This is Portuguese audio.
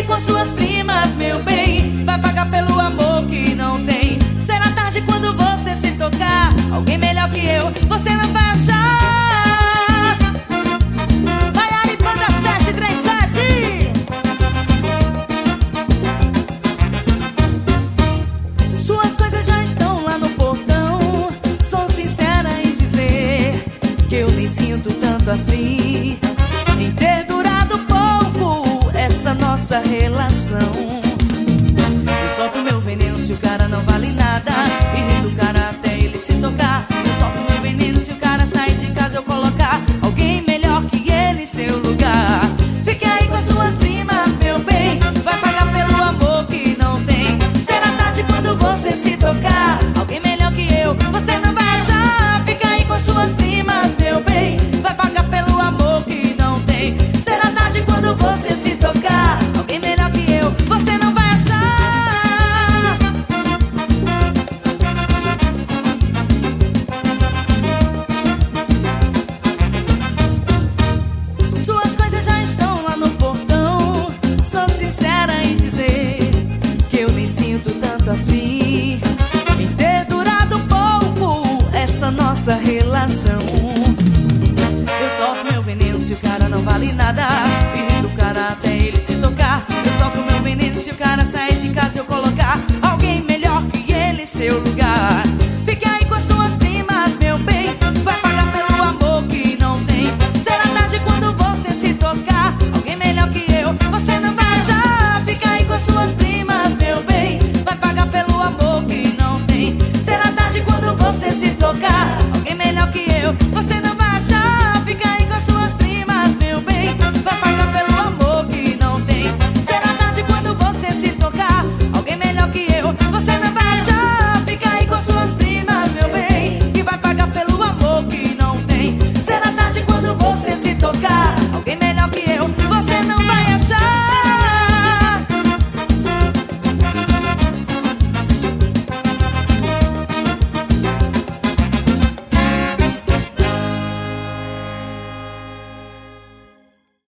com suas primas, meu bem. Vai pagar pelo amor que não tem. Será tarde quando você se tocar. Alguém melhor que eu, você não vai achar. Vai aí, Banda 737. Suas coisas já estão lá no portão. Sou sincera em dizer que eu nem sinto tanto assim em ter durado pouco essa nossa relação. Eu solto meu veneno se o cara não vale nada, irrita o cara até ele se tocar. Eu solto meu veneno se o cara sair de casa, eu coloco